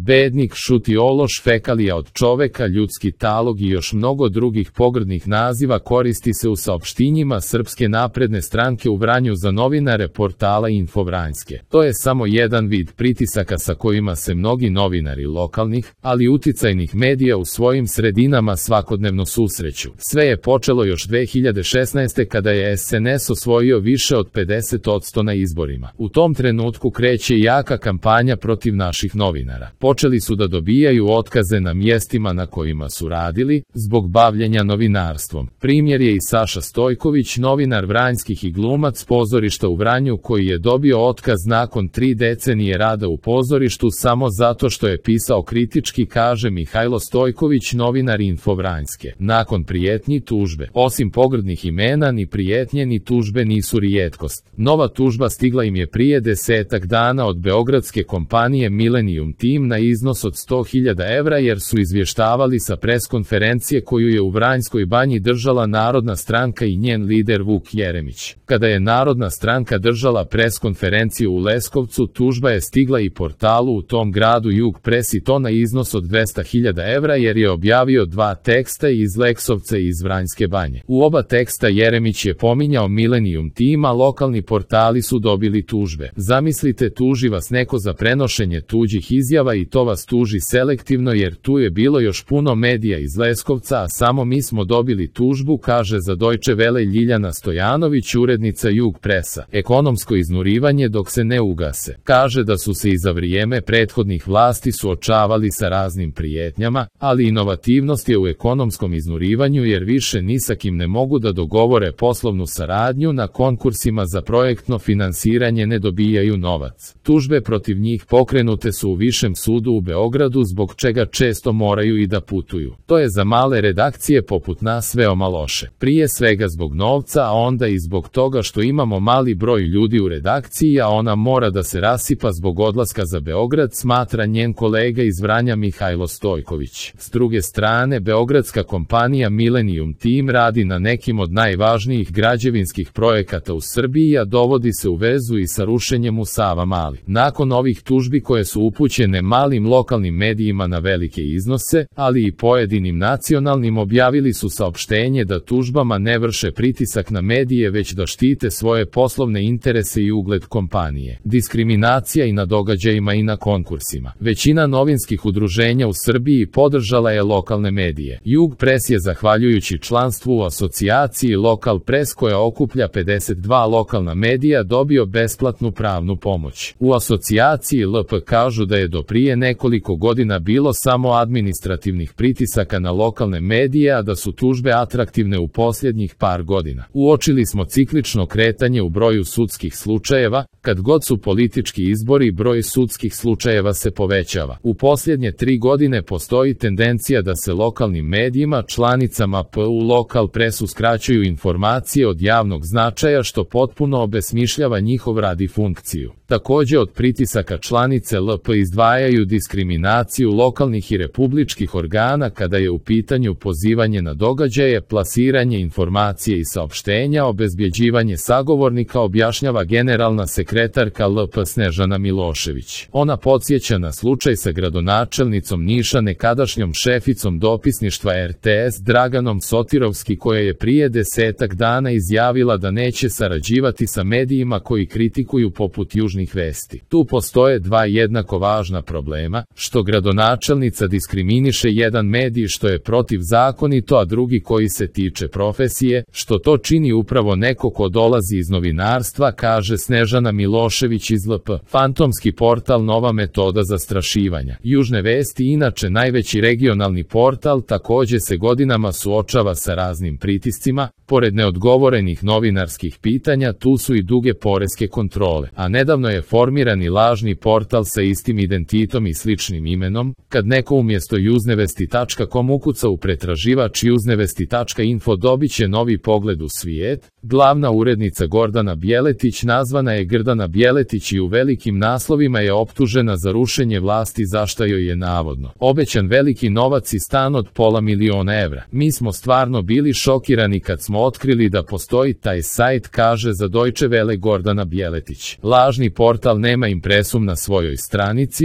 bednik, šuti ološ, fekalija od čoveka, ljudski talog i još mnogo drugih pogrdnih naziva koristi se u saopštinjima Srpske napredne stranke u Vranju za novinare portala Info Vranjske. To je samo jedan vid pritisaka sa kojima se mnogi novinari lokalnih, ali uticajnih medija u svojim sredinama svakodnevno susreću. Sve je počelo još 2016. kada je SNS osvojio više od 50% na izborima. U tom trenutku kreće jaka kampanja protiv naših novinara. Počeli su da dobijaju otkaze na mjestima na kojima su radili, zbog bavljenja novinarstvom. Primjer je i Saša Stojković, novinar vranjskih i glumac pozorišta u Vranju koji je dobio otkaz nakon 3 decenije rada u pozorištu samo zato što je pisao kritički, kaže Mihajlo Stojković, novinar Info Vranjske. Nakon prijetnji tužbe, osim pogrdnih imena, ni prijetnje ni tužbe nisu rijetkost. Nova tužba stigla im je prije 10 dana od beogradske kompanije Millennium Team na iznos od 100.000 evra jer su izvještavali sa preskonferencije koju je u Vranjskoj banji držala Narodna stranka i njen lider Vuk Jeremić. Kada je Narodna stranka držala preskonferenciju u Leskovcu, tužba je stigla i portalu u tom gradu Jug Press i to na iznos od 200.000 evra jer je objavio 2 teksta iz Leksovca i iz Vranjske banje. U oba teksta Jeremić je pominjao Millennium Team, a lokalni portali su dobili tužbe. Zamislite, tuži vas neko za prenošenje tuđih izjava i to vas tuži selektivno jer tu je bilo još puno medija iz Leskovca, a samo mi smo dobili tužbu, kaže za Deutsche Welle Ljiljana Stojanović, urednica Jug Pressa. Ekonomsko iznurivanje dok se ne ugase. Kaže da su se i za vrijeme prethodnih vlasti suočavali sa raznim prijetnjama, ali inovativnost je u ekonomskom iznurivanju jer više ni sa kim ne mogu da dogovore poslovnu saradnju, na konkursima za projektno finansiranje ne dobijaju novac. Tužbe protiv njih pokrenute su u Višem sudu u Beogradu zbog čega često moraju i da putuju. To je za male redakcije poput nas veoma loše. Prije svega zbog novca, a onda i zbog toga što imamo mali broj ljudi u redakciji, a ona mora da se rasipa zbog odlaska za Beograd, smatra njen kolega iz Vranja Mihajlo Stojković. S druge strane, beogradska kompanija Millennium Team radi na nekim od najvažnijih građevinskih projekata u Srbiji, a dovodi se u vezu i sa rušenjem u Savamali. Nakon ovih tužbi koje su upućene malim lokalnim medijima na velike iznose, ali i pojedinim nacionalnim, objavili su saopštenje da tužbama ne vrše pritisak na medije već da štite svoje poslovne interese i ugled kompanije. Diskriminacija i na događajima i na konkursima. Većina novinskih udruženja u Srbiji podržala je lokalne medije. Jug Press je zahvaljujući članstvu u asocijaciji Lokal Press koja okuplja 52 lokalna medija dobio besplatnu pravnu pomoć. U asocijaciji LP kažu da je do prije nekoliko godina bilo samo administrativnih pritisaka na lokalne medije, a da su tužbe atraktivne u posljednjih par godina. Uočili smo ciklično kretanje u broju sudskih slučajeva, kad god su politički izbori broj sudskih slučajeva se povećava. U posljednje 3 godine postoji tendencija da se lokalnim medijima, članicama PU Lokal Pressu skraćuju informacije od javnog značaja što potpuno obesmišljava njihov rad i funkciju. Također od pritisaka članice LP izdvajaju diskriminaciju lokalnih i republičkih organa kada je u pitanju pozivanje na događaje, plasiranje informacije i saopštenja, obezbjeđivanje sagovornika, objašnjava generalna sekretarka LP Snežana Milošević. Ona podsjeća na slučaj sa gradonačelnicom Niša, nekadašnjom šeficom dopisništva RTS Draganom Sotirovski, koja je prije 10 dana izjavila da neće sarađivati sa medijima koji kritikuju poput Južnih vesti. Tu postoje 2 jednako važna problema, što gradonačelnica diskriminiše jedan medij što je protivzakonito, a drugi koji se tiče profesije, što to čini upravo neko ko dolazi iz novinarstva, kaže Snežana Milošević iz LP. Fantomski portal Nova metoda zastrašivanja. Južne vesti, inače najveći regionalni portal, također se godinama suočava sa raznim pritiscima. Pored neodgovorenih novinarskih pitanja, tu su i duge poreske kontrole, a nedavno je formiran i lažni portal sa istim identitom i sličnim imenom. Kad neko umjesto uznevesti.com ukuca u pretraživač uznevesti.info dobit će novi pogled u svijet. Glavna urednica Gordana Bjeletić nazvana je Grdana Bjeletić i u velikim naslovima je optužena za rušenje vlasti za šta joj je navodno obećan veliki novac i stan od $500.000 evra. Mi smo stvarno bili šokirani kad smo otkrili da postoji taj sajt, kaže za Deutsche Welle Gordana Bjeletić. Lažni portal nema impresum na svojoj stranici, ali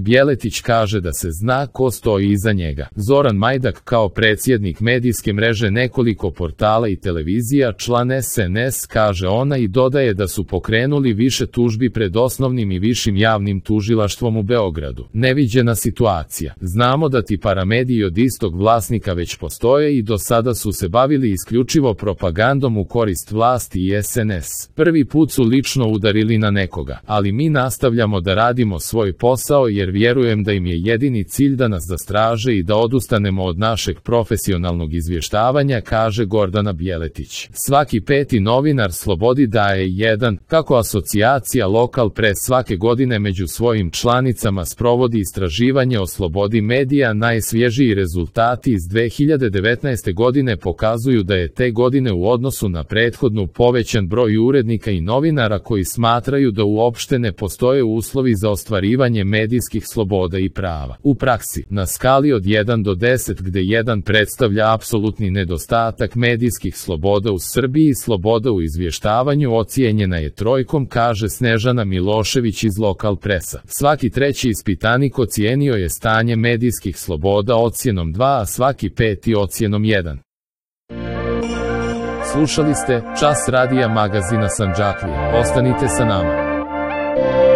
Bjeletić kaže da se zna ko stoji iza njega. Zoran Majdak kao predsjednik medijske mreže nekoliko portala i televizija, član SNS, kaže ona i dodaje da su pokrenuli više tužbi pred osnovnim i višim javnim tužilaštvom u Beogradu. Neviđena situacija. Znamo da ti paramediji od istog vlasnika već postoje i do sada su se bavili isključivo propagandom u korist vlasti i SNS. Prvi put su lično udarili na nekoga, ali mi nastavljamo da radimo svoj posao jer vjerujem da im je jedini cilj da nas zastraže i da odustanemo od našeg profesionalnog izvještavanja, kaže Gordana Bjeletić. Svaki peti novinar Slobodi daje jedan, kako asocijacija Lokal Pres svake godine među svojim članicama sprovodi istraživanje o slobodi medija. Najsvježiji rezultati iz 2019. godine pokazuju da je te godine u odnosu na prethodnu povećan broj urednika i novinara koji smatraju da uopšte ne postoje uslovi za ostvarivanje medijskih sloboda i prava. U praksi, na skali od 1 do 10 gde 1 predstavlja apsolutni nedostatak medijskih sloboda u Srbiji, sloboda u izvještavanju ocijenjena je 3, kaže Snežana Milošević iz Lokal Presa. Svaki treći ispitanik ocijenio je stanje medijskih sloboda ocjenom 2, a svaki peti ocjenom 1. Slušali ste Čas radija magazina Sandžaklija. Ostanite sa nama.